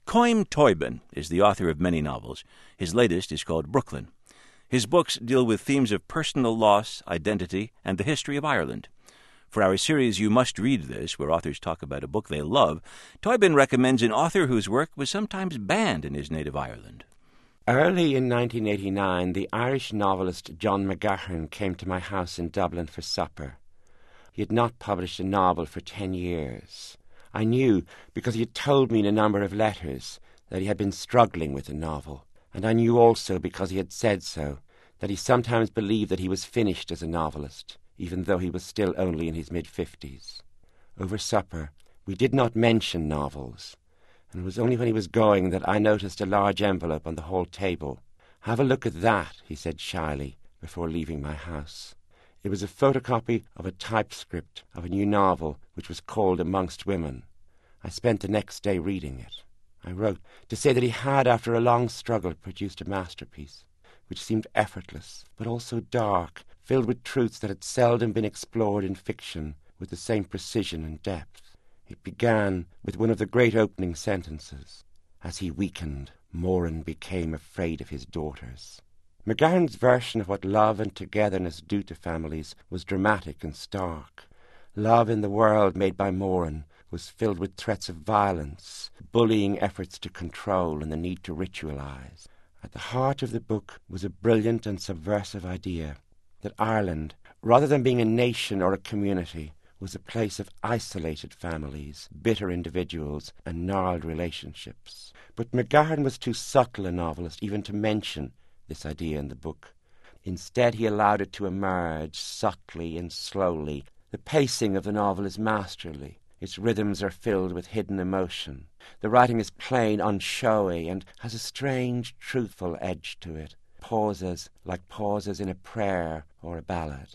Colm Tóibín is the author of many novels. His latest is called Brooklyn. His books deal with themes of personal loss, identity, and the history of Ireland. For our series You Must Read This, where authors talk about a book they love, Tóibín recommends an author whose work was sometimes banned in his native Ireland. Early in 1989, the Irish novelist John McGahern came to my house in Dublin for supper. He had not published a novel for 10 years. I knew, because he had told me in a number of letters, that he had been struggling with a novel, and I knew also, because he had said so, that he sometimes believed that he was finished as a novelist, even though he was still only in his mid-50s. Over supper, we did not mention novels, and it was only when he was going that I noticed a large envelope on the hall table. "Have a look at that," he said shyly, before leaving my house. It was a photocopy of a typescript of a new novel which was called Amongst Women. I spent the next day reading it. I wrote to say that he had, after a long struggle, produced a masterpiece, which seemed effortless, but also dark, filled with truths that had seldom been explored in fiction with the same precision and depth. It began with one of the great opening sentences. As he weakened, Moran became afraid of his daughters. McGahern's version of what love and togetherness do to families was dramatic and stark. Love in the world made by Moran was filled with threats of violence, bullying efforts to control, and the need to ritualize. At the heart of the book was a brilliant and subversive idea that Ireland, rather than being a nation or a community, was a place of isolated families, bitter individuals, and gnarled relationships. But McGahern was too subtle a novelist even to mention this idea in the book. Instead, he allowed it to emerge subtly and slowly. The pacing of the novel is masterly. Its rhythms are filled with hidden emotion. The writing is plain, unshowy, and has a strange, truthful edge to it. Pauses, like pauses in a prayer or a ballad.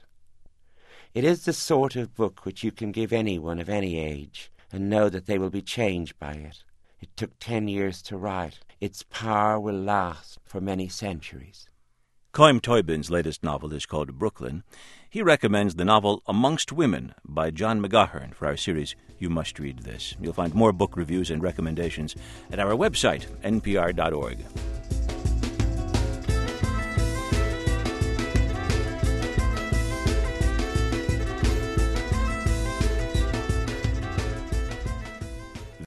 It is the sort of book which you can give anyone of any age and know that they will be changed by it. It took 10 years to write. Its power will last for many centuries. Colm Tóibín's latest novel is called Brooklyn. He recommends the novel Amongst Women by John McGahern for our series You Must Read This. You'll find more book reviews and recommendations at our website, npr.org.